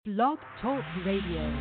Blog Talk Radio.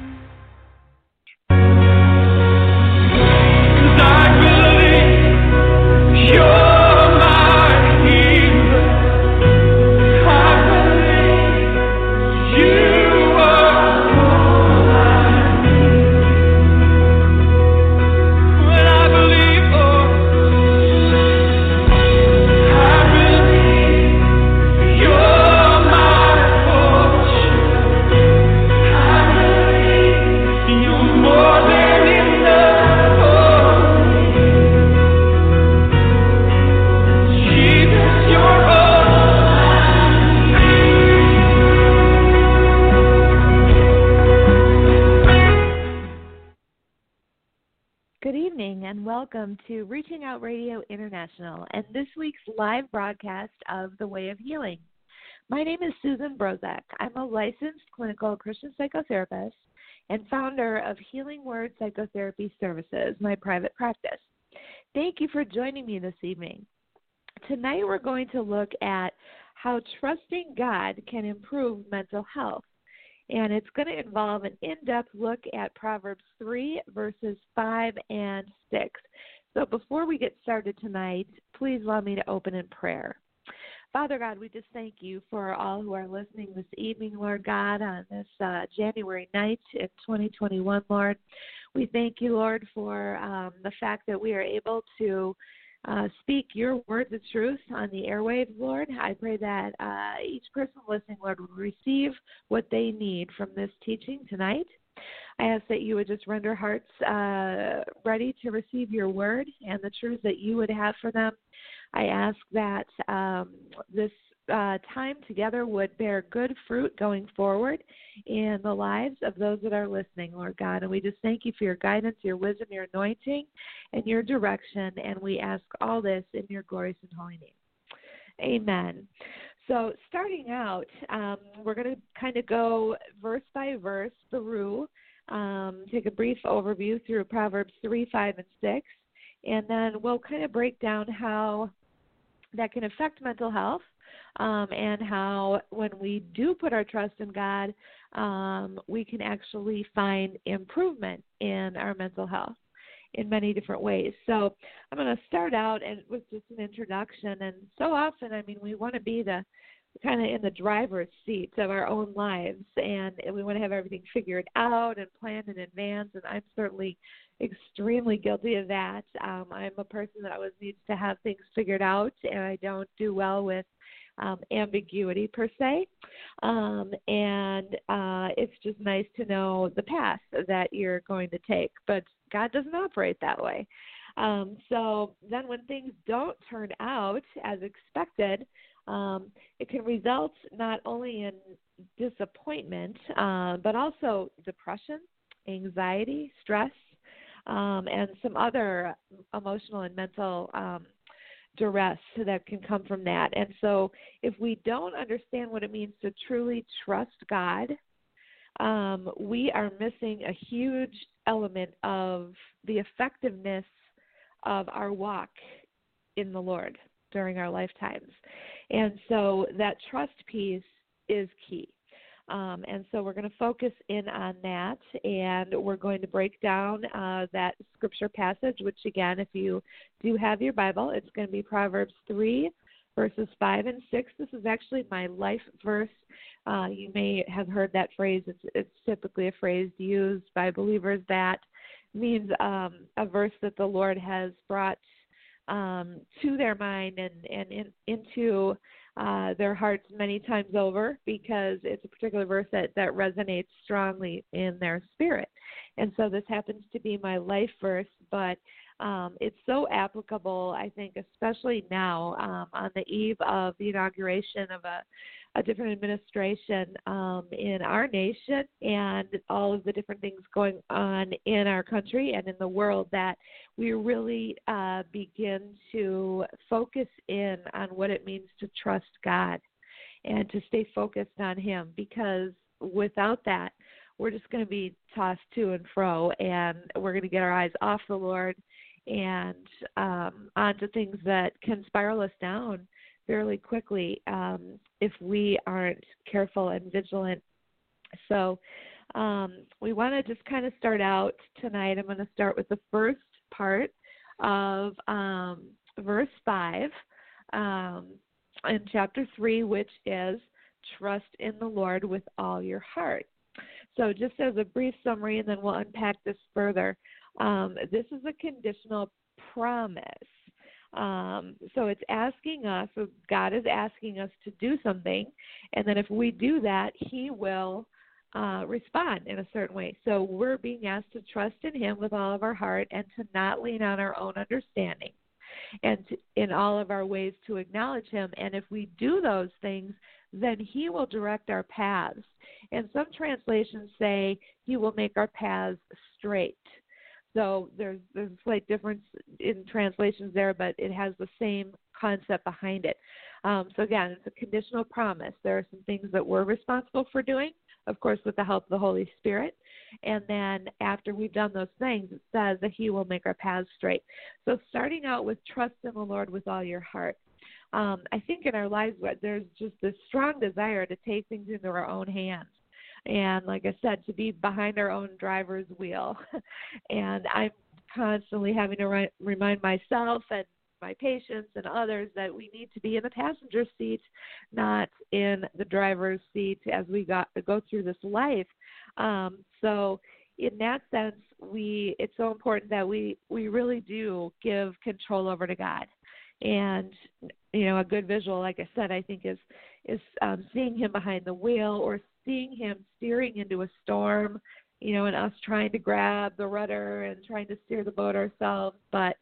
Welcome to Reaching Out Radio International and this week's live broadcast of The Way of Healing. My name is Susan Brozak. I'm a licensed clinical Christian psychotherapist and founder of Healing Word Psychotherapy Services, my private practice. Thank you for joining me this evening. Tonight we're going to look at how trusting God can improve mental health. And it's going to involve an in-depth look at Proverbs 3, verses 5 and 6. So before we get started tonight, please allow me to open in prayer. Father God, we just thank you for all who are listening this evening, Lord God, on this January night in 2021, Lord. We thank you, Lord, for the fact that we are able to speak your words of truth on the airwaves, Lord. I pray that each person listening, Lord, would receive what they need from this teaching tonight. I ask that you would just render hearts ready to receive your word and the truths that you would have for them. I ask that this time together would bear good fruit going forward in the lives of those that are listening, Lord God. And we just thank you for your guidance, your wisdom, your anointing, and your direction. And we ask all this in your glorious and holy name. Amen. So starting out, we're going to kind of go verse by verse through, take a brief overview through Proverbs 3, 5, and 6. And then we'll kind of break down how that can affect mental health. And how when we do put our trust in God, we can actually find improvement in our mental health in many different ways. So I'm going to start out with just an introduction. And so often, we want to be the kind of in the driver's seat of our own lives, and we want to have everything figured out and planned in advance, and I'm certainly extremely guilty of that. I'm a person that always needs to have things figured out, and I don't do well with ambiguity per se, and it's just nice to know the path that you're going to take, but God doesn't operate that way. So then when things don't turn out as expected, it can result not only in disappointment, but also depression, anxiety, stress, and some other emotional and mental duress that can come from that. And so if we don't understand what it means to truly trust God, we are missing a huge element of the effectiveness of our walk in the Lord during our lifetimes. And so that trust piece is key. And so we're going to focus in on that, and we're going to break down that scripture passage, which, again, if you do have your Bible, it's going to be Proverbs 3, verses 5 and 6. This is actually my life verse. You may have heard that phrase. It's typically a phrase used by believers that means a verse that the Lord has brought to their mind and into their hearts many times over, because it's a particular verse that resonates strongly in their spirit. And so this happens to be my life verse, but it's so applicable, I think, especially now on the eve of the inauguration of a different administration in our nation and all of the different things going on in our country and in the world, that we really begin to focus in on what it means to trust God and to stay focused on Him, because without that, we're just going to be tossed to and fro, and we're going to get our eyes off the Lord and onto things that can spiral us down fairly quickly if we aren't careful and vigilant So we want to just kind of start out tonight. I'm going to start with the first part of verse 5 in chapter 3, which is trust in the Lord with all your heart. So just as a brief summary, and then we'll unpack this further, this is a conditional promise. So it's asking us, so God is asking us to do something, and then if we do that, He will respond in a certain way. So we're being asked to trust in Him with all of our heart and to not lean on our own understanding, and in all of our ways to acknowledge Him. And if we do those things, then He will direct our paths. And some translations say He will make our paths straight. So there's a slight difference in translations there, but it has the same concept behind it. So again, it's a conditional promise. There are some things that we're responsible for doing, of course, with the help of the Holy Spirit. And then after we've done those things, it says that He will make our paths straight. So starting out with trust in the Lord with all your heart. I think in our lives there's just this strong desire to take things into our own hands. And like I said, to be behind our own driver's wheel. And I'm constantly having to remind myself and my patients and others that we need to be in the passenger seat, not in the driver's seat as we go through this life. So in that sense, it's so important that we really do give control over to God. And, a good visual, like I said, I think is seeing Him behind the wheel, or seeing Him steering into a storm, and us trying to grab the rudder and trying to steer the boat ourselves. But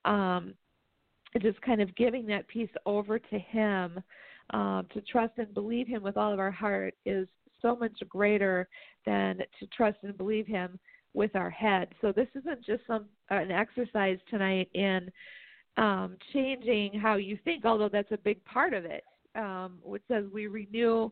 just kind of giving that piece over to Him, to trust and believe Him with all of our heart is so much greater than to trust and believe Him with our head. So this isn't just an exercise tonight in changing how you think, although that's a big part of it, which says we renew,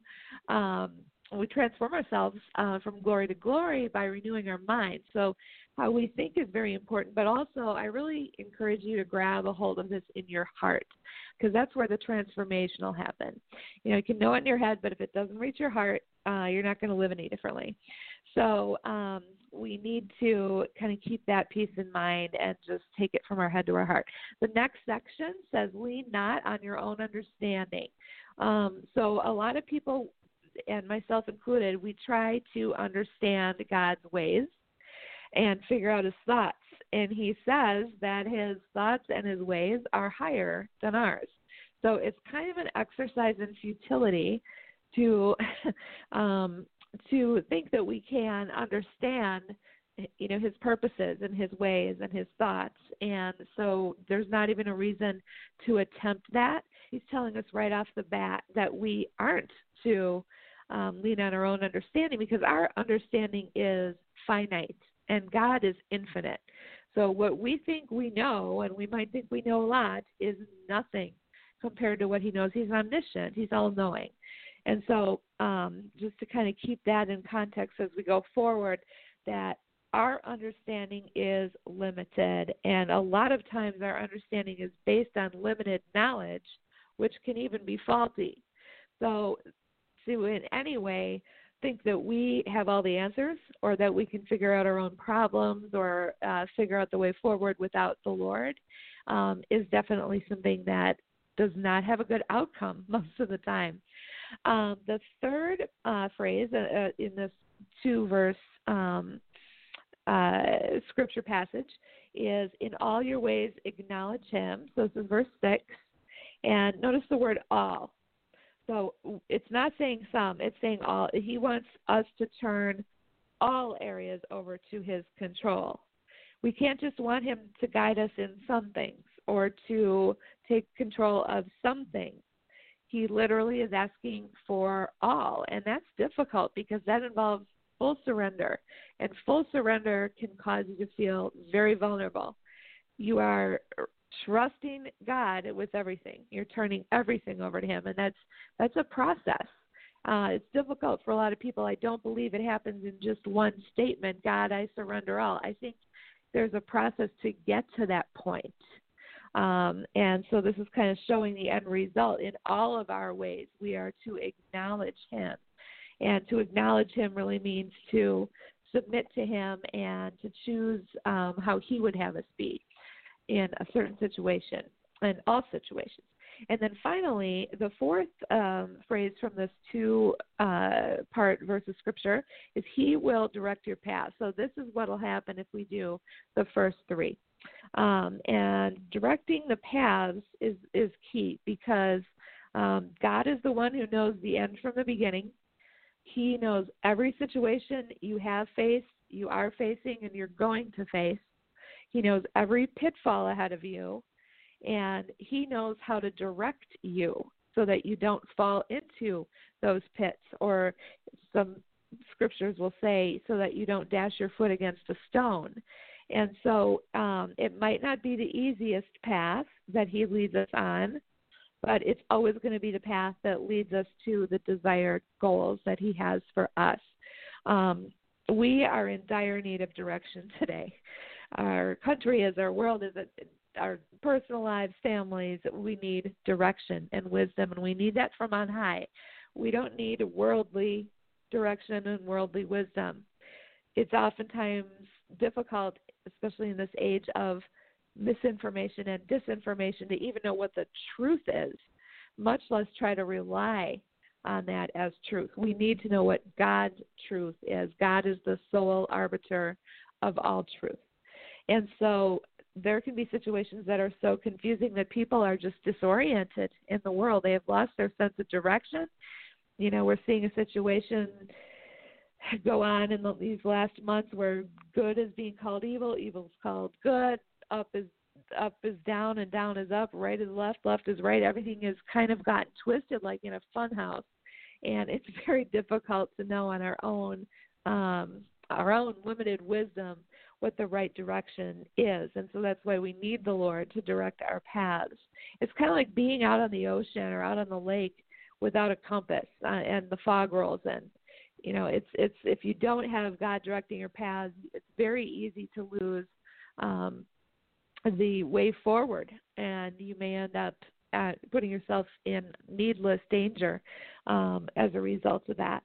we transform ourselves from glory to glory by renewing our mind. So how we think is very important, but also I really encourage you to grab a hold of this in your heart, because that's where the transformation will happen. You can know it in your head, but if it doesn't reach your heart, you're not going to live any differently. So we need to kind of keep that piece in mind and just take it from our head to our heart. The next section says, lean not on your own understanding. So a lot of people, and myself included, we try to understand God's ways and figure out His thoughts. And He says that His thoughts and His ways are higher than ours. So it's kind of an exercise in futility to think that we can understand, His purposes and His ways and His thoughts. And so there's not even a reason to attempt that. He's telling us right off the bat that we aren't to lean on our own understanding, because our understanding is finite and God is infinite. So what we think we know, and we might think we know a lot, is nothing compared to what He knows. He's omniscient. He's all-knowing. And so just to kind of keep that in context as we go forward, that our understanding is limited, and a lot of times our understanding is based on limited knowledge, which can even be faulty. So to in any way think that we have all the answers, or that we can figure out our own problems, or figure out the way forward without the Lord is definitely something that does not have a good outcome most of the time. The third phrase in this 2-verse scripture passage is, in all your ways acknowledge Him. So this is verse 6. And notice the word all. So it's not saying some, it's saying all. He wants us to turn all areas over to His control. We can't just want Him to guide us in some things or to take control of some things. He literally is asking for all, and that's difficult because that involves full surrender, and full surrender can cause you to feel very vulnerable. You are trusting God with everything. You're turning everything over to Him, and that's a process. It's difficult for a lot of people. I don't believe it happens in just one statement, God, I surrender all. I think there's a process to get to that point. And so this is kind of showing the end result. In all of our ways, we are to acknowledge Him. And to acknowledge him really means to submit to him and to choose how he would have us be in a certain situation, in all situations. And then finally, the fourth phrase from this two-part verse of Scripture is he will direct your path. So this is what will happen if we do the first three. And directing the paths is key because God is the one who knows the end from the beginning. He knows every situation you have faced, you are facing, and you're going to face. He knows every pitfall ahead of you, and he knows how to direct you so that you don't fall into those pits, or some scriptures will say so that you don't dash your foot against a stone. And so it might not be the easiest path that he leads us on, but it's always going to be the path that leads us to the desired goals that he has for us. We are in dire need of direction today. Our country is, our world is, our personal lives, families, we need direction and wisdom, and we need that from on high. We don't need worldly direction and worldly wisdom. It's oftentimes difficult, especially in this age of misinformation and disinformation, to even know what the truth is, much less try to rely on that as truth. We need to know what God's truth is. God is the sole arbiter of all truth. And so there can be situations that are so confusing that people are just disoriented in the world. They have lost their sense of direction. You know, we're seeing a situation go on in these last months where good is being called evil, evil is called good, up is down, and down is up, right is left, left is right. Everything is kind of gotten twisted like in a fun house, and it's very difficult to know on our own limited wisdom what the right direction is. And so that's why we need the Lord to direct our paths. It's kind of like being out on the ocean or out on the lake without a compass and the fog rolls in. You know, it's if you don't have God directing your paths, it's very easy to lose the way forward, and you may end up putting yourself in needless danger as a result of that.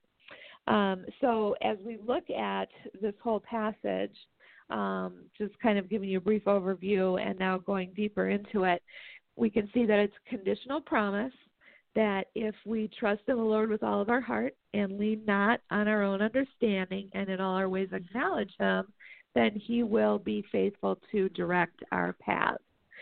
So as we look at this whole passage, just kind of giving you a brief overview and now going deeper into it, we can see that it's a conditional promise that if we trust in the Lord with all of our heart and lean not on our own understanding and in all our ways acknowledge him, then he will be faithful to direct our paths.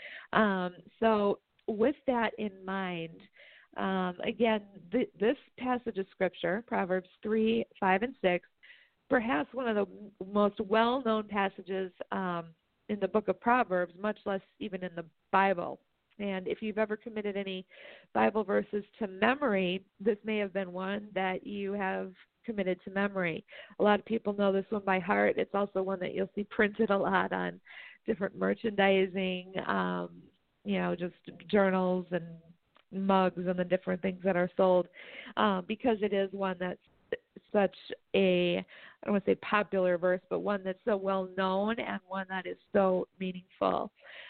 So with that in mind, again, this passage of Scripture, Proverbs 3, 5, and 6, perhaps one of the most well-known passages in the book of Proverbs, much less even in the Bible. And if you've ever committed any Bible verses to memory, this may have been one that you have committed to memory. A lot of people know this one by heart. It's also one that you'll see printed a lot on different merchandising, just journals and mugs and the different things that are sold, because it is one that's such a, I don't want to say popular verse, but one that's so well known and one that is so meaningful.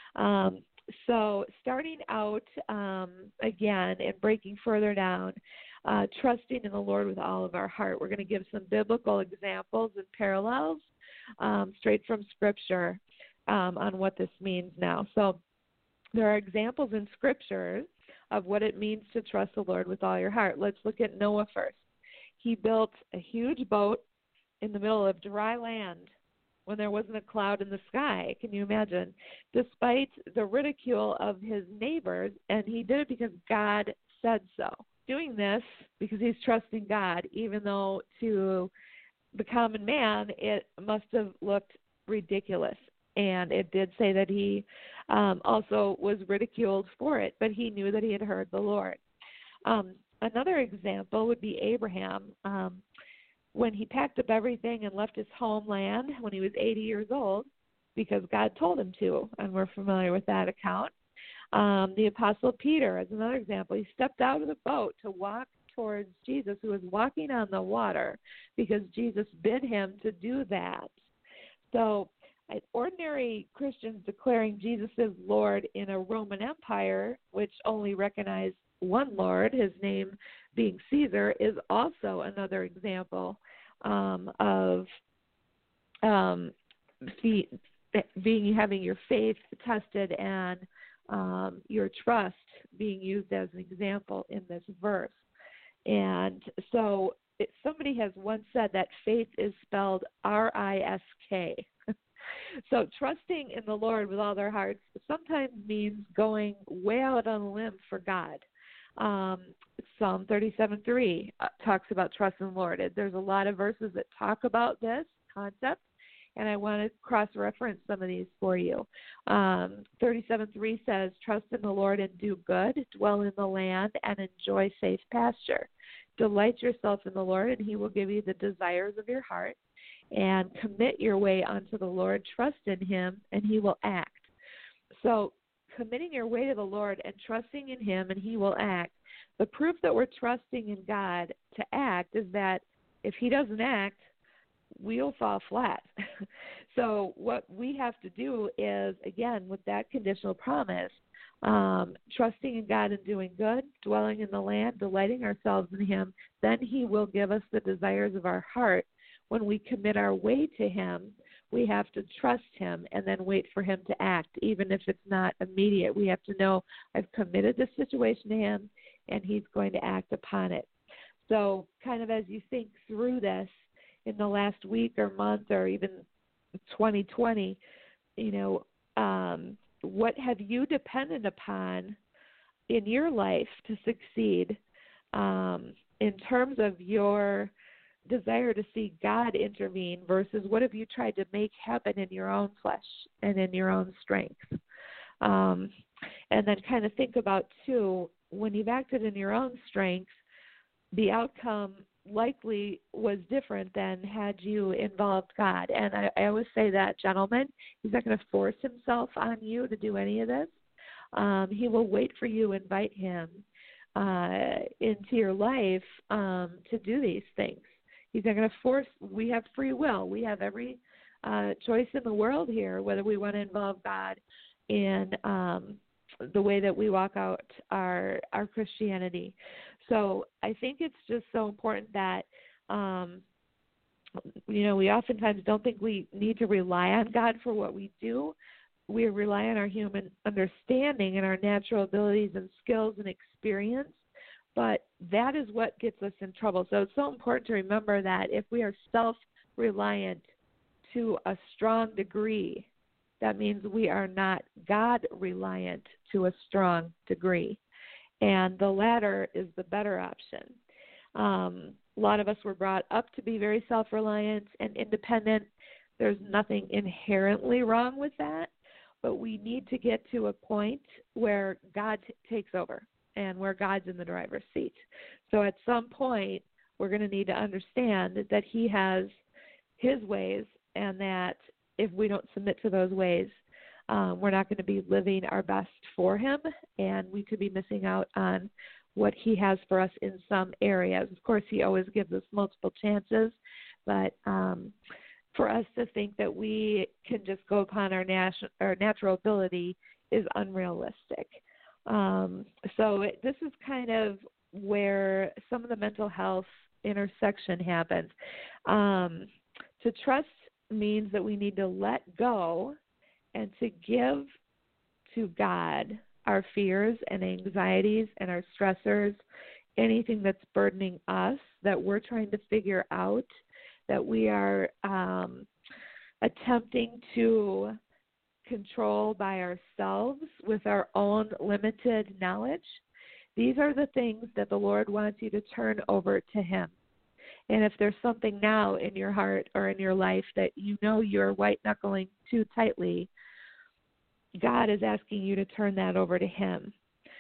So starting out again and breaking further down, trusting in the Lord with all of our heart. We're going to give some biblical examples and parallels straight from Scripture on what this means now. So there are examples in Scripture of what it means to trust the Lord with all your heart. Let's look at Noah first. He built a huge boat in the middle of dry land when there wasn't a cloud in the sky. Can you imagine? Despite the ridicule of his neighbors, and he did it because God said so. Doing this because he's trusting God, even though to the common man it must have looked ridiculous. And it did say that he also was ridiculed for it, but he knew that he had heard the Lord. Another example would be Abraham. When he packed up everything and left his homeland when he was 80 years old, because God told him to, and we're familiar with that account. The Apostle Peter is another example. He stepped out of the boat to walk towards Jesus, who was walking on the water, because Jesus bid him to do that. So ordinary Christians declaring Jesus as Lord in a Roman Empire, which only recognized one Lord, his name being Caesar, is also another example of having your faith tested and your trust being used as an example in this verse. And so somebody has once said that faith is spelled R-I-S-K. So trusting in the Lord with all their hearts sometimes means going way out on a limb for God. Psalm 37:3 talks about trust in the Lord. There's a lot of verses that talk about this concept, and I want to cross-reference some of these for you. 37:3 says, trust in the Lord and do good, dwell in the land, and enjoy safe pasture. Delight yourself in the Lord, and he will give you the desires of your heart. And commit your way unto the Lord. Trust in him, and he will act. So committing your way to the Lord and trusting in him, and he will act. The proof that we're trusting in God to act is that if he doesn't act, we'll fall flat. So what we have to do is, again, with that conditional promise, trusting in God and doing good, dwelling in the land, delighting ourselves in him, then he will give us the desires of our heart. When we commit our way to him, we have to trust him and then wait for him to act, even if it's not immediate. We have to know I've committed this situation to him, and he's going to act upon it. So kind of as you think through this in the last week or month or even 2020, what have you depended upon in your life to succeed in terms of your desire to see God intervene versus what have you tried to make happen in your own flesh and in your own strength? And then kind of think about, too, when you've acted in your own strength, the outcome likely was different than had you involved God. And I always say that, gentlemen, he's not going to force himself on you to do any of this. He will wait for you, invite him into your life to do these things. He's not going to force. We have free will. We have every choice in the world here, whether we want to involve God in the way that we walk out our Christianity. So I think it's just so important that, we oftentimes don't think we need to rely on God for what we do. We rely on our human understanding and our natural abilities and skills and experience. But that is what gets us in trouble. So it's so important to remember that if we are self-reliant to a strong degree, that means we are not God-reliant to a strong degree. And the latter is the better option. A lot of us were brought up to be very self-reliant and independent. There's nothing inherently wrong with that, but we need to get to a point where God takes over and where God's in the driver's seat. So at some point, we're going to need to understand that he has his ways, and that if we don't submit to those ways, we're not going to be living our best for him, and we could be missing out on what he has for us in some areas. Of course, he always gives us multiple chances, but for us to think that we can just go upon our natural ability is unrealistic. So this is kind of where some of the mental health intersection happens. To trust means that we need to let go and to give to God our fears and anxieties and our stressors, anything that's burdening us that we're trying to figure out, that we are attempting to control by ourselves with our own limited knowledge. These are the things that the Lord wants you to turn over to him. And if there's something now in your heart or in your life that you're white-knuckling too tightly, God is asking you to turn that over to him.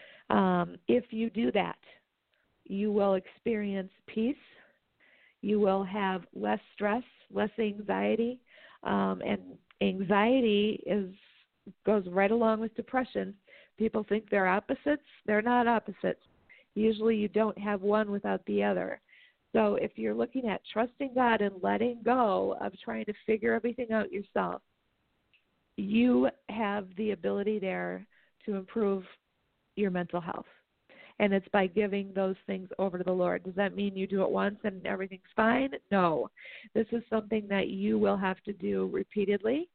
If you do that, you will experience peace. You will have less stress, less anxiety, and anxiety goes right along with depression. People think they're opposites. They're not opposites. Usually you don't have one without the other. So if you're looking at trusting God and letting go of trying to figure everything out yourself, you have the ability there to improve your mental health. and it's by giving those things over to the Lord. Does that mean you do it once and everything's fine? No. This is something that you will have to do repeatedly,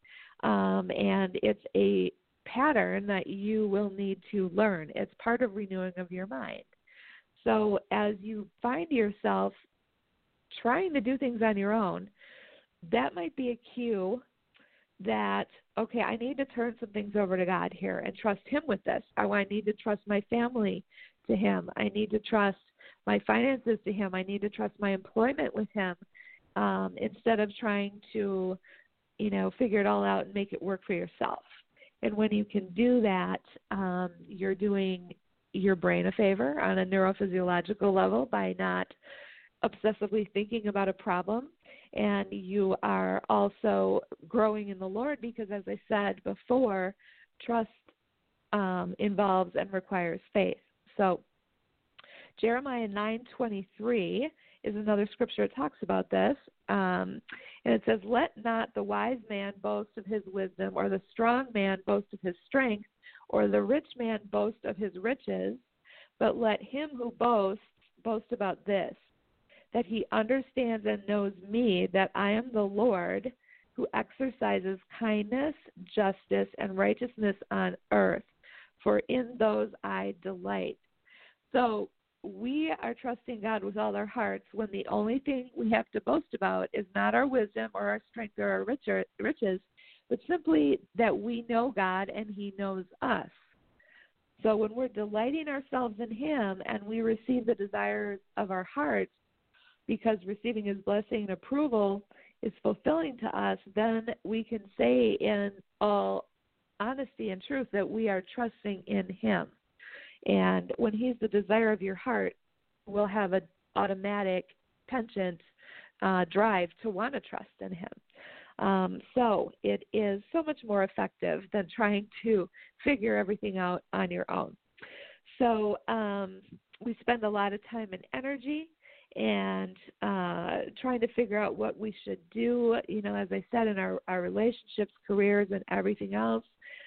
and it's a pattern that you will need to learn. It's part of renewing of your mind. So as you find yourself trying to do things on your own, that might be a cue that, okay, I need to turn some things over to God here and trust Him with this. I need to trust my family to Him. I need to trust my finances to Him. I need to trust my employment with Him, instead of trying to, figure it all out and make it work for yourself. And when you can do that, you're doing your brain a favor on a neurophysiological level by not obsessively thinking about a problem. And you are also growing in the Lord because, as I said before, trust involves and requires faith. So Jeremiah 9:23 is another scripture that talks about this. And it says, "Let not the wise man boast of his wisdom, or the strong man boast of his strength, or the rich man boast of his riches, but let him who boasts boast about this, that he understands and knows me, that I am the Lord, who exercises kindness, justice, and righteousness on earth, for in those I delight." So we are trusting God with all our hearts when the only thing we have to boast about is not our wisdom or our strength or our riches, but simply that we know God and He knows us. So when we're delighting ourselves in Him and we receive the desires of our hearts, because receiving His blessing and approval is fulfilling to us, then we can say in all honesty and truth that we are trusting in Him. And when He's the desire of your heart, we'll have an automatic penchant drive to want to trust in Him. So it is so much more effective than trying to figure everything out on your own. So we spend a lot of time and energy and trying to figure out what we should do, as I said, in our relationships, careers, and everything else,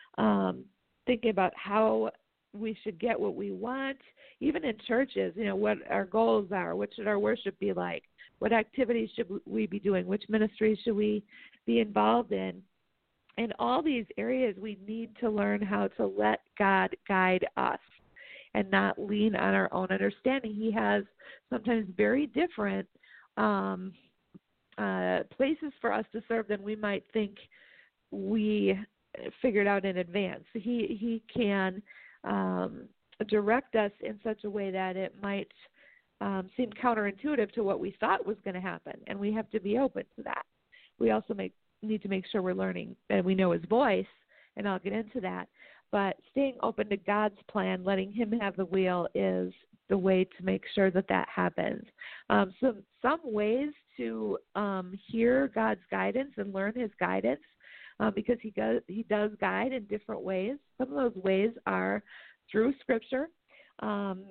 thinking about how we should get what we want, even in churches, what our goals are, what should our worship be like, what activities should we be doing, which ministries should we be involved in. In all these areas, we need to learn how to let God guide us and not lean on our own understanding. He has sometimes very different places for us to serve than we might think we figured out in advance. He can direct us in such a way that it might seem counterintuitive to what we thought was going to happen, and we have to be open to that. We also need to make sure we're learning and we know His voice, and I'll get into that. But staying open to God's plan, letting Him have the wheel, is the way to make sure that happens. Some ways to hear God's guidance and learn His guidance, because He does guide in different ways. Some of those ways are through Scripture. Psalm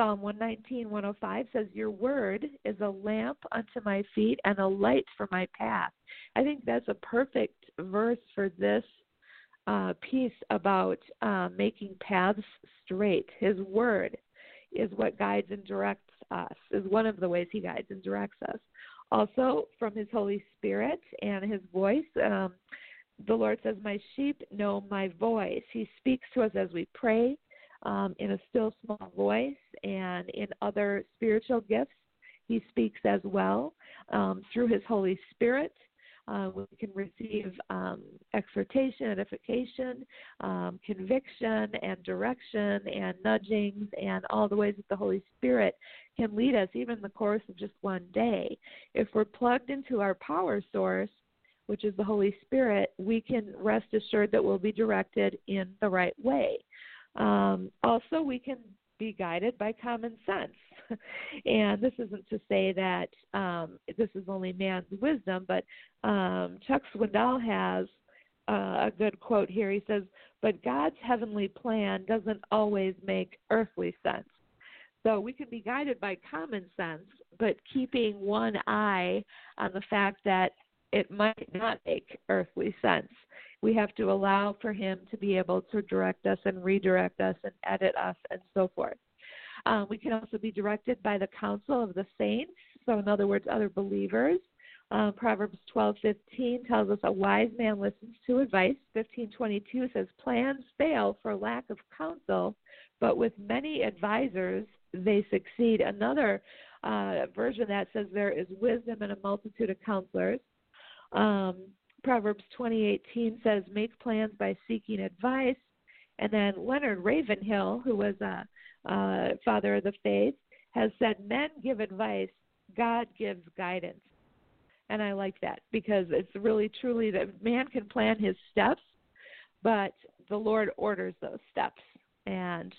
119:105 says, "Your word is a lamp unto my feet and a light for my path." I think that's a perfect verse for this piece about making paths straight. His word is what guides and directs us, is one of the ways He guides and directs us. Also, from His Holy Spirit and His voice, the Lord says, "My sheep know my voice." He speaks to us as we pray in a still small voice, and in other spiritual gifts He speaks as well. Through His Holy Spirit, we can receive exhortation, edification, conviction, and direction, and nudgings, and all the ways that the Holy Spirit can lead us, even in the course of just one day. If we're plugged into our power source, which is the Holy Spirit, we can rest assured that we'll be directed in the right way. Also, we can be guided by common sense. And this isn't to say that this is only man's wisdom, but Chuck Swindoll has a good quote here. He says, "But God's heavenly plan doesn't always make earthly sense." So we can be guided by common sense, but keeping one eye on the fact that it might not make earthly sense. We have to allow for Him to be able to direct us and redirect us and edit us and so forth. We can also be directed by the counsel of the saints, so in other words, other believers. Proverbs 12:15 tells us a wise man listens to advice. 15:22 says plans fail for lack of counsel, but with many advisors they succeed. Another version that says there is wisdom in a multitude of counselors. Proverbs 20:18 says make plans by seeking advice. And then Leonard Ravenhill, who was a father of the faith, has said men give advice, God gives guidance. And I like that because it's really truly that man can plan his steps, but the Lord orders those steps. And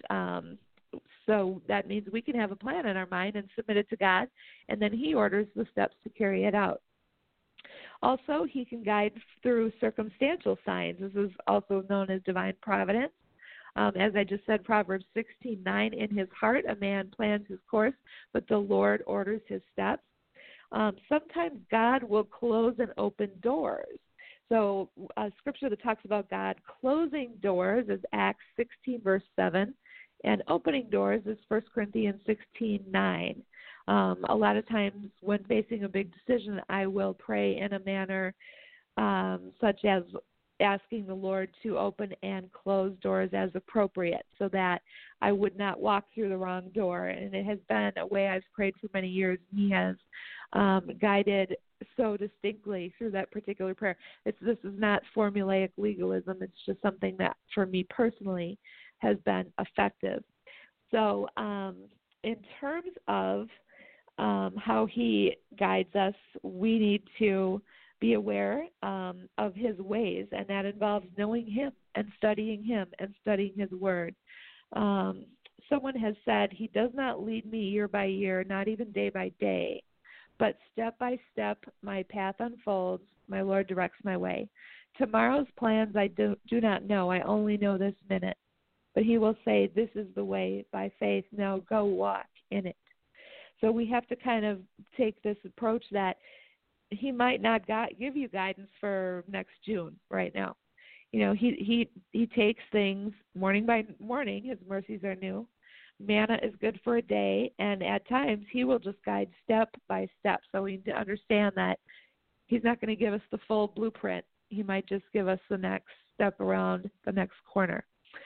so that means we can have a plan in our mind and submit it to God, and then he orders the steps to carry it out. Also, he can guide through circumstantial signs. This is also known as divine providence. As I just said, Proverbs 16:9, in his heart a man plans his course, but the Lord orders his steps. Sometimes God will close and open doors. So scripture that talks about God closing doors is Acts 16:7, and opening doors is 1 Corinthians 16:9. A lot of times when facing a big decision, I will pray in a manner such as asking the Lord to open and close doors as appropriate so that I would not walk through the wrong door. And it has been a way I've prayed for many years, and he has guided so distinctly through that particular prayer. This is not formulaic legalism. It's just something that, for me personally, has been effective. So in terms of how he guides us, we need to be aware of his ways, and that involves knowing him and studying his word. Someone has said, he does not lead me year by year, not even day by day, but step by step my path unfolds, my Lord directs my way. Tomorrow's plans I do not know, I only know this minute. But he will say, this is the way by faith, now go walk in it. So we have to kind of take this approach that he might not give you guidance for next June right now. You know, he takes things morning by morning. His mercies are new. Manna is good for a day, and at times he will just guide step by step. So we need to understand that he's not going to give us the full blueprint. He might just give us the next step around the next corner.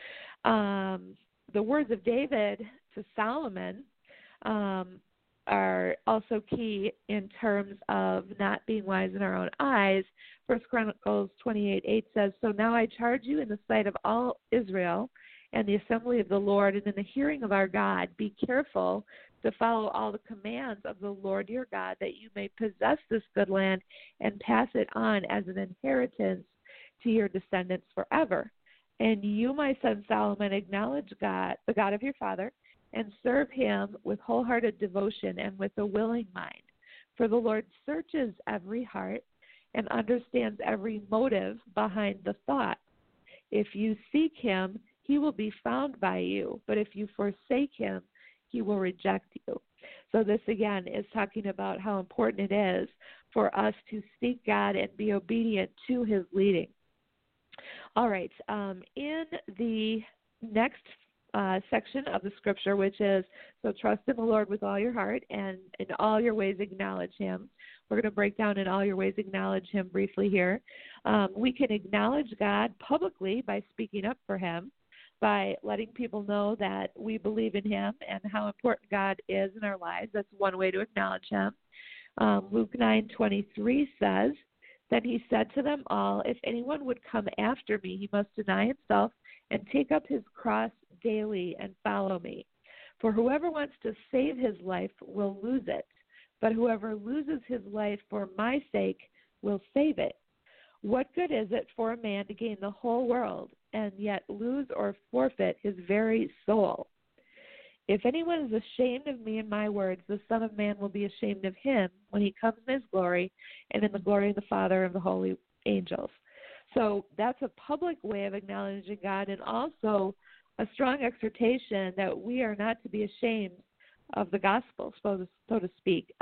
The words of David to Solomon are also key in terms of not being wise in our own eyes. 1 Chronicles 28:8 says, so now I charge you in the sight of all Israel and the assembly of the Lord and in the hearing of our God, be careful to follow all the commands of the Lord your God, that you may possess this good land and pass it on as an inheritance to your descendants forever. And you, my son Solomon, acknowledge God, the God of your father, and serve him with wholehearted devotion and with a willing mind. For the Lord searches every heart and understands every motive behind the thought. If you seek him, he will be found by you, but if you forsake him, he will reject you. So this, again, is talking about how important it is for us to seek God and be obedient to his leading. All right, in the next section of the scripture, which is, so trust in the Lord with all your heart and in all your ways acknowledge him. We're going to break down in all your ways acknowledge him briefly here. We can acknowledge God publicly by speaking up for him, by letting people know that we believe in him and how important God is in our lives. That's one way to acknowledge him. Luke 9:23 says, then he said to them all, if anyone would come after me, he must deny himself and take up his cross daily and follow me. For whoever wants to save his life will lose it, but whoever loses his life for my sake will save it. What good is it for a man to gain the whole world and yet lose or forfeit his very soul? If anyone is ashamed of me and my words, the Son of Man will be ashamed of him when he comes in his glory and in the glory of the Father and the holy angels. So that's a public way of acknowledging God, and also a strong exhortation that we are not to be ashamed of the gospel, so to speak.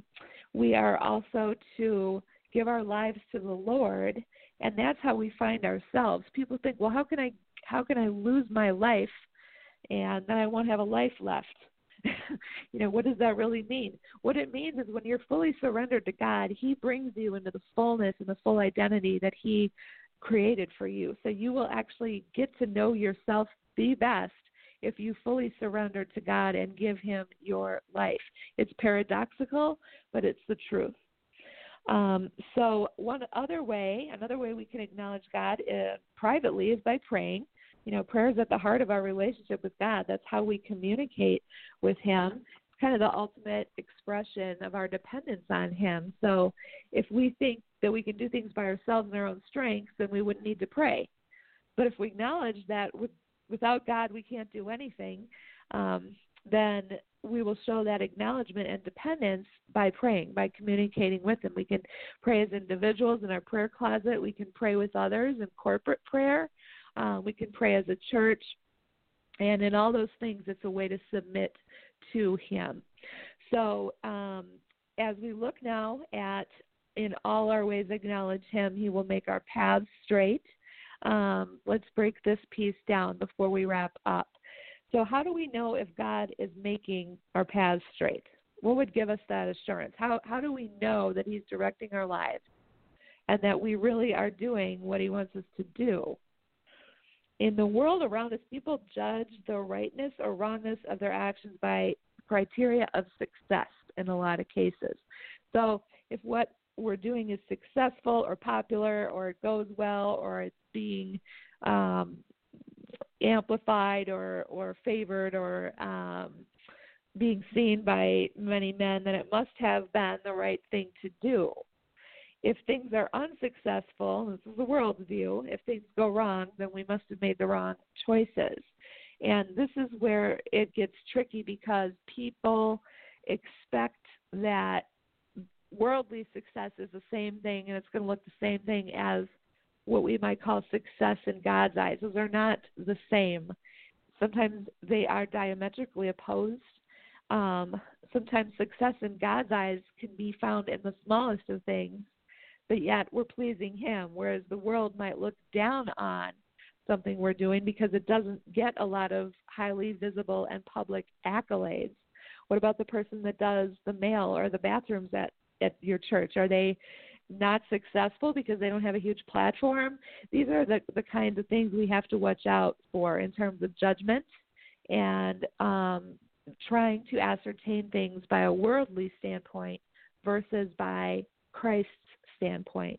We are also to give our lives to the Lord, and that's how we find ourselves. People think, well, how can I lose my life and then I won't have a life left? What does that really mean? What it means is when you're fully surrendered to God, He brings you into the fullness and the full identity that He created for you. So you will actually get to know yourself the best if you fully surrender to God and give Him your life. It's paradoxical, but it's the truth. So another way we can acknowledge God privately is by praying. Prayer is at the heart of our relationship with God. That's how we communicate with Him. It's kind of the ultimate expression of our dependence on Him. So if we think that we can do things by ourselves in our own strength, then we wouldn't need to pray. But if we acknowledge that without God we can't do anything, then we will show that acknowledgement and dependence by praying, by communicating with Him. We can pray as individuals in our prayer closet. We can pray with others in corporate prayer. We can pray as a church. And in all those things, it's a way to submit to Him. So as we look now at in all our ways acknowledge Him, He will make our paths straight. Let's break this piece down before we wrap up. So how do we know if God is making our paths straight? What would give us that assurance? How do we know that He's directing our lives and that we really are doing what He wants us to do? In the world around us, people judge the rightness or wrongness of their actions by criteria of success in a lot of cases. So if what we're doing is successful or popular or it goes well or it's being amplified or favored or being seen by many men, then it must have been the right thing to do. If things are unsuccessful, this is the world's view, if things go wrong, then we must have made the wrong choices. And this is where it gets tricky because people expect that worldly success is the same thing and it's going to look the same thing as what we might call success in God's eyes. Those are not the same. Sometimes they are diametrically opposed. Sometimes success in God's eyes can be found in the smallest of things, but yet we're pleasing Him, whereas the world might look down on something we're doing because it doesn't get a lot of highly visible and public accolades. What about the person that does the mail or the bathrooms at your church? Are they not successful because they don't have a huge platform? These are the kinds of things we have to watch out for in terms of judgment and trying to ascertain things by a worldly standpoint versus by Christ's standpoint.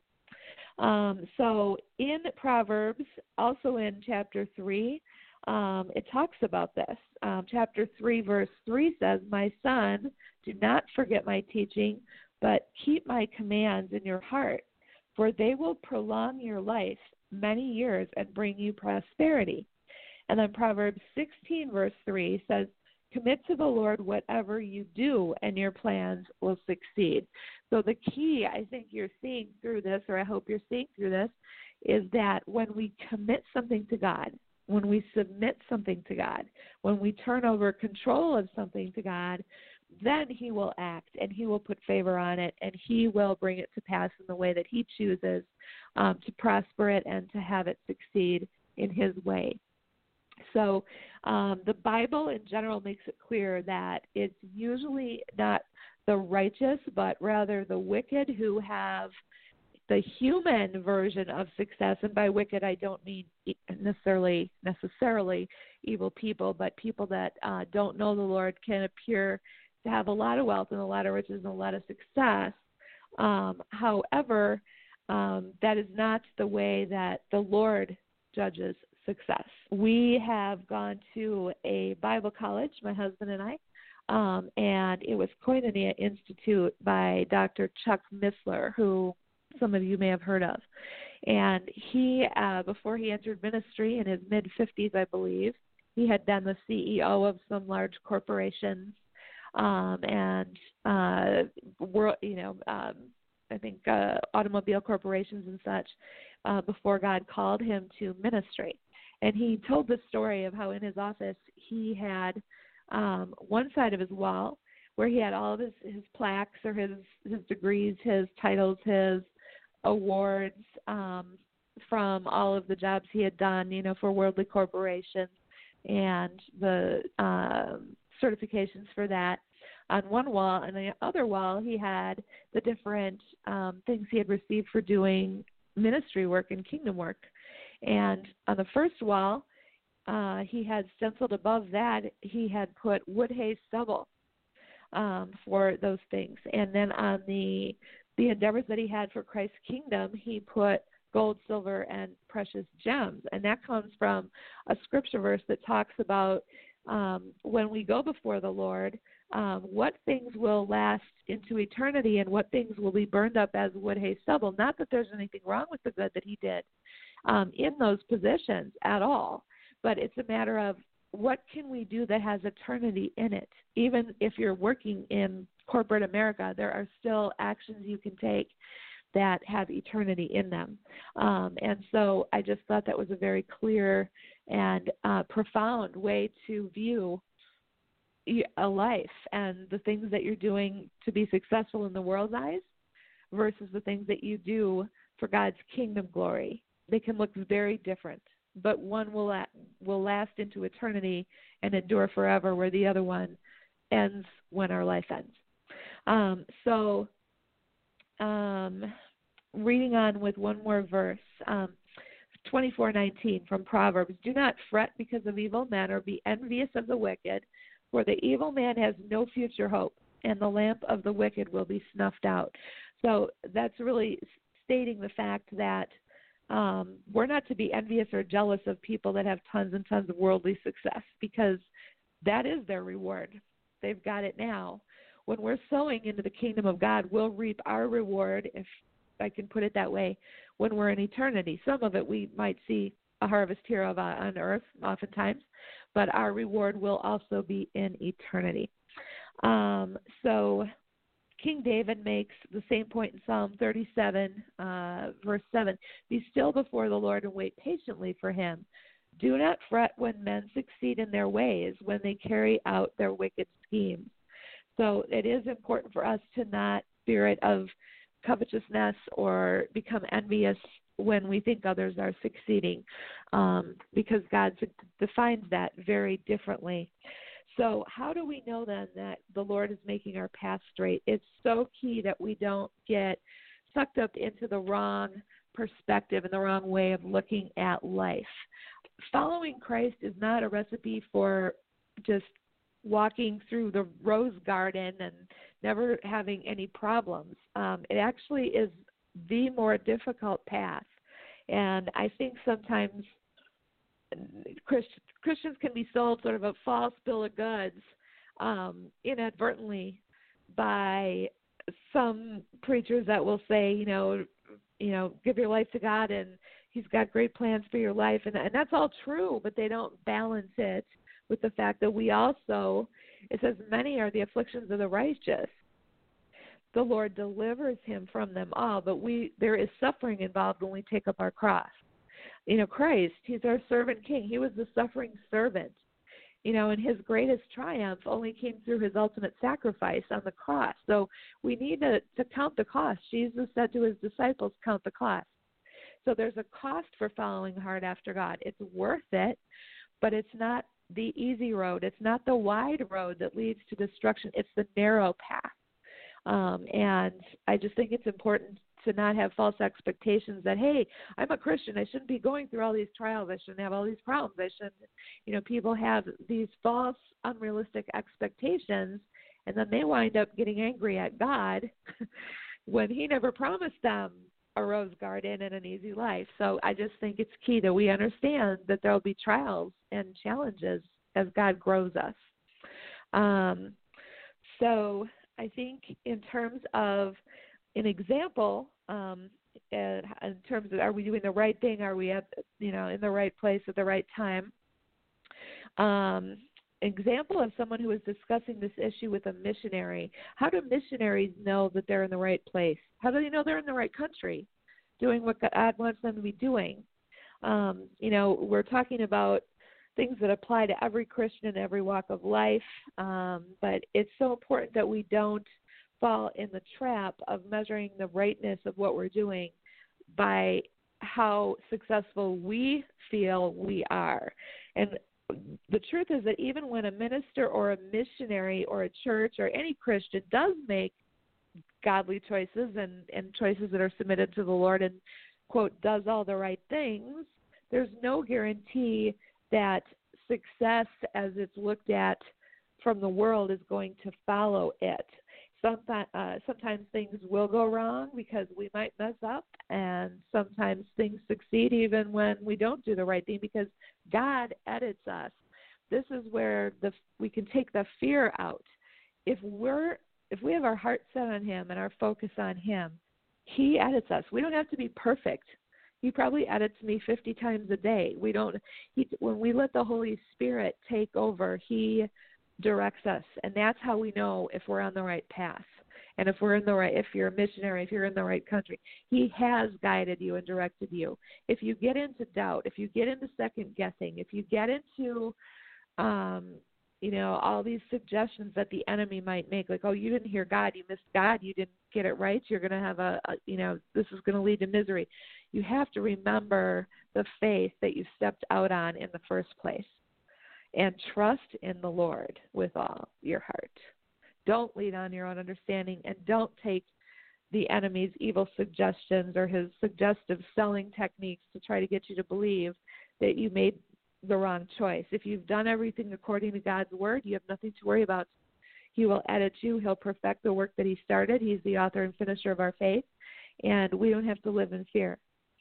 So in Proverbs, also in chapter 3, it talks about this. Chapter 3, verse 3 says, "My son, do not forget my teaching, but keep my commands in your heart, for they will prolong your life many years and bring you prosperity." And then Proverbs 16, verse 3 says, "Commit to the Lord whatever you do, and your plans will succeed." So the key, I think you're seeing through this, or I hope you're seeing through this, is that when we commit something to God, when we submit something to God, when we turn over control of something to God, then He will act and He will put favor on it and He will bring it to pass in the way that He chooses to prosper it and to have it succeed in His way. So the Bible in general makes it clear that it's usually not the righteous, but rather the wicked who have the human version of success. And by wicked, I don't mean necessarily evil people, but people that don't know the Lord can appear to have a lot of wealth and a lot of riches and a lot of success. However, that is not the way that the Lord judges success. We have gone to a Bible college, my husband and I, and it was Koinonia Institute by Dr. Chuck Missler, who some of you may have heard of. And he, before he entered ministry in his mid-50s, I believe, he had been the CEO of some large corporations and I think automobile corporations and such before God called him to ministry. And he told the story of how in his office he had one side of his wall where he had all of his plaques or his degrees, his titles, his awards from all of the jobs he had done, for worldly corporations and the certifications for that on one wall, and the other wall he had the different things he had received for doing ministry work and kingdom work. And on the first wall, he had stenciled above that, he had put wood, hay, stubble for those things. And then on the endeavors that he had for Christ's kingdom, he put gold, silver, and precious gems. And that comes from a scripture verse that talks about when we go before the Lord, what things will last into eternity and what things will be burned up as wood, hay, stubble. Not that there's anything wrong with the good that he did in those positions at all, but it's a matter of what can we do that has eternity in it. Even if you're working in corporate America, there are still actions you can take that have eternity in them. And so I just thought that was a very clear and profound way to view a life and the things that you're doing to be successful in the world's eyes versus the things that you do for God's kingdom glory. They can look very different, but one will last into eternity and endure forever, where the other one ends when our life ends. Reading on with one more verse, 24:19 from Proverbs. Do not fret because of evil men, or be envious of the wicked, for the evil man has no future hope, and the lamp of the wicked will be snuffed out. So that's really stating the fact that we're not to be envious or jealous of people that have tons and tons of worldly success, because that is their reward. They've got it now. When we're sowing into the kingdom of God, we'll reap our reward, if I can put it that way, when we're in eternity. Some of it we might see a harvest here on earth oftentimes, but our reward will also be in eternity. So King David makes the same point in Psalm 37, verse 7. Be still before the Lord and wait patiently for him. Do not fret when men succeed in their ways, when they carry out their wicked schemes. So it is important for us to not spirit of covetousness or become envious when we think others are succeeding, because God defines that very differently. So how do we know then that the Lord is making our path straight? It's so key that we don't get sucked up into the wrong perspective and the wrong way of looking at life. Following Christ is not a recipe for just walking through the rose garden and never having any problems. It actually is the more difficult path. And I think sometimes Christians can be sold sort of a false bill of goods inadvertently by some preachers that will say, give your life to God and he's got great plans for your life. And that's all true, but they don't balance it with the fact that we also, it says, many are the afflictions of the righteous. The Lord delivers him from them all, but there is suffering involved when we take up our cross. Christ, he's our servant king. He was the suffering servant, and his greatest triumph only came through his ultimate sacrifice on the cross. So we need to count the cost. Jesus said to his disciples, count the cost. So there's a cost for following hard after God. It's worth it, but it's not the easy road. It's not the wide road that leads to destruction. It's the narrow path. And I just think it's important to not have false expectations that, hey, I'm a Christian, I shouldn't be going through all these trials, I shouldn't have all these problems, I shouldn't, people have these false, unrealistic expectations, and then they wind up getting angry at God when he never promised them a rose garden and an easy life. So I just think it's key that we understand that there will be trials and challenges as God grows us. So I think in terms of an example, in terms of, are we doing the right thing? Are we at, in the right place at the right time? Example of someone who is discussing this issue with a missionary. How do missionaries know that they're in the right place? How do they know they're in the right country, doing what God wants them to be doing? We're talking about things that apply to every Christian in every walk of life, but it's so important that we don't fall in the trap of measuring the rightness of what we're doing by how successful we feel we are. And the truth is that even when a minister or a missionary or a church or any Christian does make godly choices and choices that are submitted to the Lord and, quote, does all the right things, there's no guarantee that success as it's looked at from the world is going to follow it. Sometimes things will go wrong because we might mess up, and sometimes things succeed even when we don't do the right thing because God edits us. This is where we can take the fear out. If we have our heart set on Him and our focus on Him, He edits us. We don't have to be perfect. He probably edits me 50 times a day. When we let the Holy Spirit take over, He directs us, and that's how we know if we're on the right path. And if you're a missionary, if you're in the right country, He has guided you and directed you. If you get into doubt, if you get into second guessing, if you get into all these suggestions that the enemy might make, like, oh, you didn't hear God, you missed God, you didn't get it right, you're going to have this is going to lead to misery. You have to remember the faith that you stepped out on in the first place and trust in the Lord with all your heart. Don't lean on your own understanding, and don't take the enemy's evil suggestions or his suggestive selling techniques to try to get you to believe that you made the wrong choice. If you've done everything according to God's word, you have nothing to worry about. He will edit you. He'll perfect the work that He started. He's the author and finisher of our faith, and we don't have to live in fear.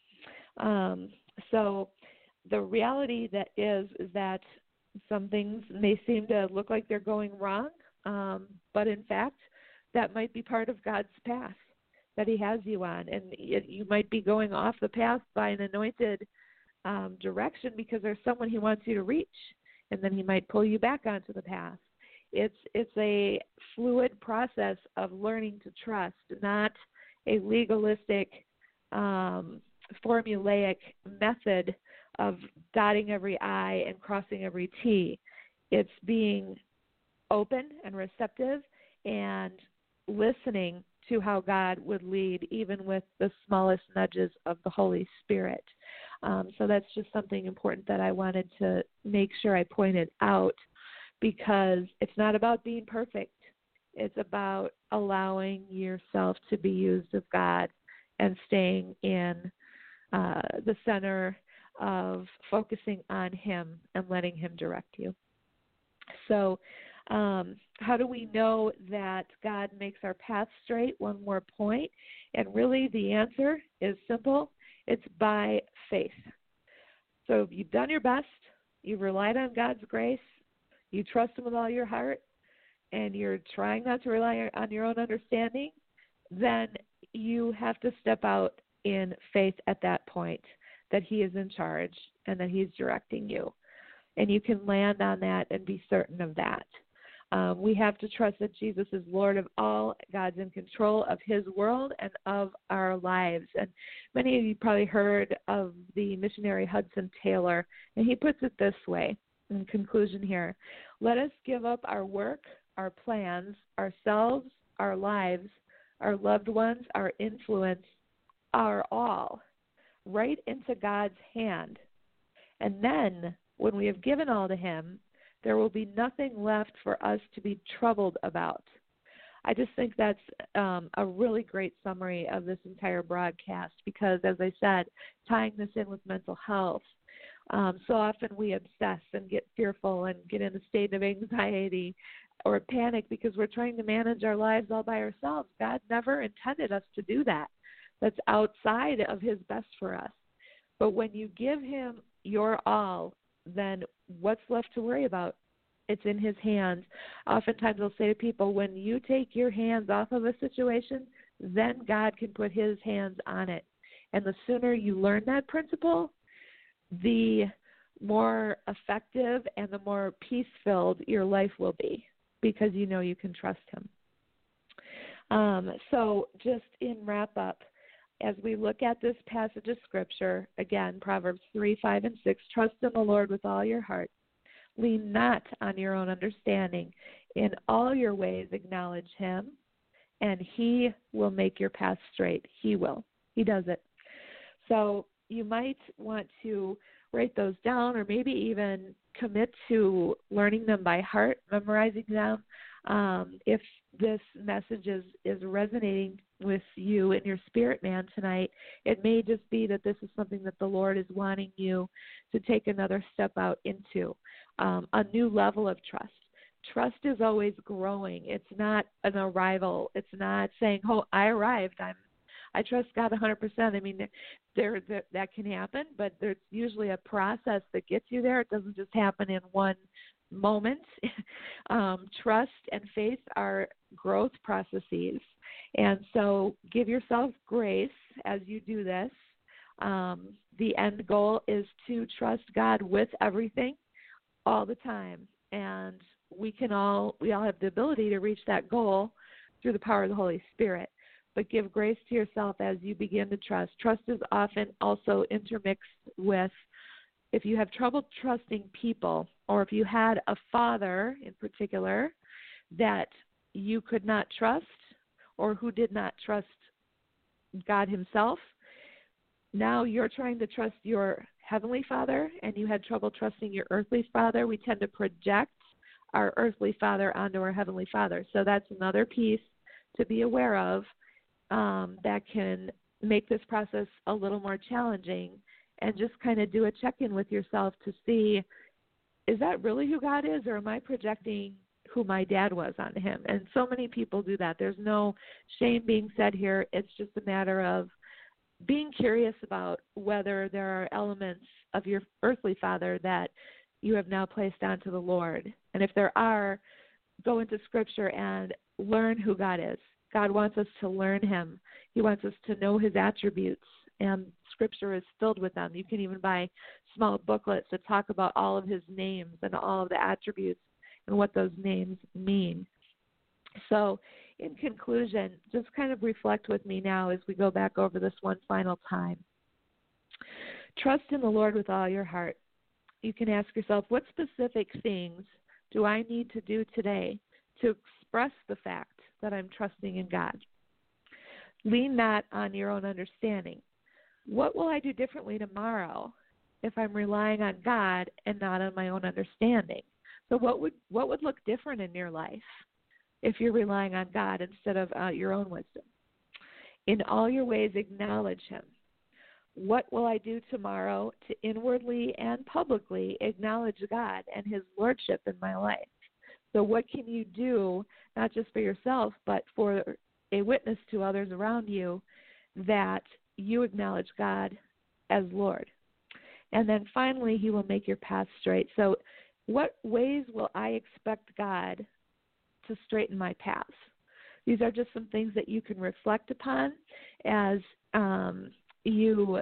So the reality that is that some things may seem to look like they're going wrong, but in fact, that might be part of God's path that He has you on, and you might be going off the path by an anointed direction because there's someone He wants you to reach, and then He might pull you back onto the path. It's a fluid process of learning to trust, not a legalistic, formulaic method of dotting every I and crossing every T. It's being open and receptive and listening to how God would lead, even with the smallest nudges of the Holy Spirit. So that's just something important that I wanted to make sure I pointed out, because it's not about being perfect. It's about allowing yourself to be used of God and staying in the center of focusing on Him and letting Him direct you. So how do we know that God makes our path straight? One more point. And really the answer is simple. It's by faith. So if you've done your best, you've relied on God's grace, you trust Him with all your heart, and you're trying not to rely on your own understanding, then you have to step out in faith at that point that He is in charge and that He's directing you. And you can land on that and be certain of that. We have to trust that Jesus is Lord of all. God's in control of His world and of our lives. And many of you probably heard of the missionary Hudson Taylor, and he puts it this way in conclusion here: let us give up our work, our plans, ourselves, our lives, our loved ones, our influence, our all, right into God's hand. And then, when we have given all to Him, there will be nothing left for us to be troubled about. I just think that's a really great summary of this entire broadcast because, as I said, tying this in with mental health, so often we obsess and get fearful and get in a state of anxiety or panic because we're trying to manage our lives all by ourselves. God never intended us to do that. That's outside of His best for us. But when you give Him your all, then what's left to worry about? It's in His hands. Oftentimes I'll say to people, when you take your hands off of a situation, then God can put His hands on it. And the sooner you learn that principle, the more effective and the more peace-filled your life will be, because you know you can trust Him. So just in wrap-up, as we look at this passage of Scripture, again, Proverbs 3, 5, and 6, trust in the Lord with all your heart. Lean not on your own understanding. In all your ways acknowledge Him, and He will make your path straight. He will. He does it. So you might want to write those down, or maybe even commit to learning them by heart, memorizing them. If this message is resonating with you in your spirit, man, tonight, it may just be that this is something that the Lord is wanting you to take another step out into, a new level of trust. Trust is always growing. It's not an arrival. It's not saying, "Oh, I arrived. I trust God 100%." I mean, that can happen, but there's usually a process that gets you there. It doesn't just happen in one moment. Trust and faith are growth processes, and so give yourself grace as you do this. The end goal is to trust God with everything all the time, and we all have the ability to reach that goal through the power of the Holy Spirit. But give grace to yourself as you begin to trust. Trust is often also intermixed with, if you have trouble trusting people, or if you had a father in particular that you could not trust, or who did not trust God himself, now you're trying to trust your heavenly Father, and you had trouble trusting your earthly father. We tend to project our earthly father onto our heavenly Father. So that's another piece to be aware of that can make this process a little more challenging, and just kind of do a check-in with yourself to see, is that really who God is, or am I projecting who my dad was onto him? And so many people do that. There's no shame being said here. It's just a matter of being curious about whether there are elements of your earthly father that you have now placed onto the Lord. And if there are, go into Scripture and learn who God is. God wants us to learn him. He wants us to know his attributes, and Scripture is filled with them. You can even buy small booklets that talk about all of his names and all of the attributes and what those names mean. So in conclusion, just kind of reflect with me now as we go back over this one final time. Trust in the Lord with all your heart. You can ask yourself, what specific things do I need to do today to express the fact that I'm trusting in God? Lean not on your own understanding. What will I do differently tomorrow if I'm relying on God and not on my own understanding? So what would look different in your life if you're relying on God instead of your own wisdom? In all your ways, acknowledge him. What will I do tomorrow to inwardly and publicly acknowledge God and his lordship in my life? So what can you do, not just for yourself, but for a witness to others around you, that you acknowledge God as Lord? And then finally, he will make your path straight. So what ways will I expect God to straighten my path? These are just some things that you can reflect upon as you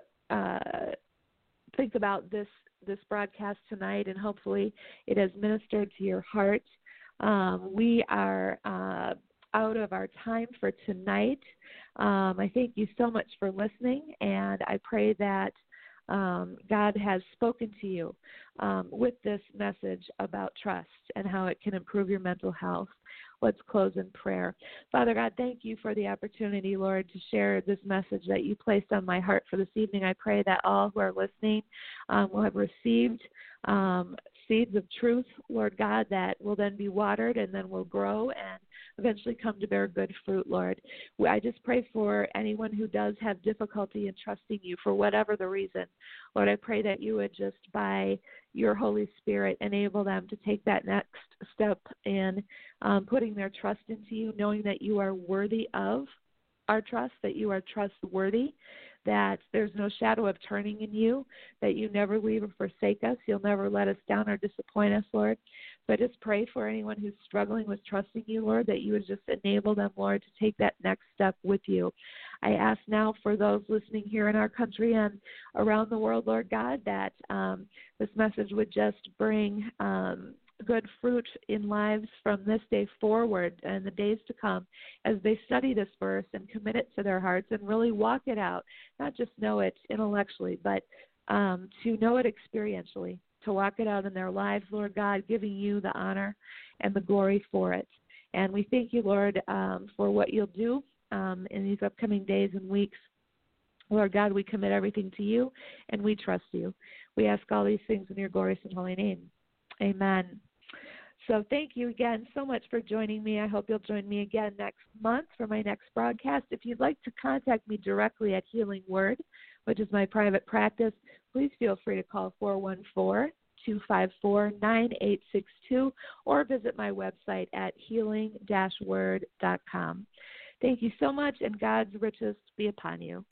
think about this broadcast tonight, and hopefully it has ministered to your heart. We are out of our time for tonight. I thank you so much for listening, and I pray that God has spoken to you with this message about trust and how it can improve your mental health. Let's close in prayer. Father God, thank you for the opportunity, Lord, to share this message that you placed on my heart for this evening. I pray that all who are listening will have received seeds of truth, Lord God, that will then be watered and then will grow and eventually come to bear good fruit, Lord. I just pray for anyone who does have difficulty in trusting you for whatever the reason. Lord, I pray that you would just, by your Holy Spirit, enable them to take that next step in putting their trust into you, knowing that you are worthy of our trust, that you are trustworthy, that there's no shadow of turning in you, that you never leave or forsake us. You'll never let us down or disappoint us, Lord. So I just pray for anyone who's struggling with trusting you, Lord, that you would just enable them, Lord, to take that next step with you. I ask now for those listening here in our country and around the world, Lord God, that this message would just bring good fruit in lives from this day forward and the days to come as they study this verse and commit it to their hearts and really walk it out, not just know it intellectually, but to know it experientially, to walk it out in their lives, Lord God, giving you the honor and the glory for it. And we thank you, Lord, for what you'll do in these upcoming days and weeks Lord God, we commit everything to you, and we trust you. We ask all these things in your glorious and holy name. Amen. So thank you again so much for joining me. I hope you'll join me again next month for my next broadcast. If you'd like to contact me directly at Healing Word, which is my private practice, please feel free to call 414-254-9862 or visit my website at healing-word.com. Thank you so much, and God's riches be upon you.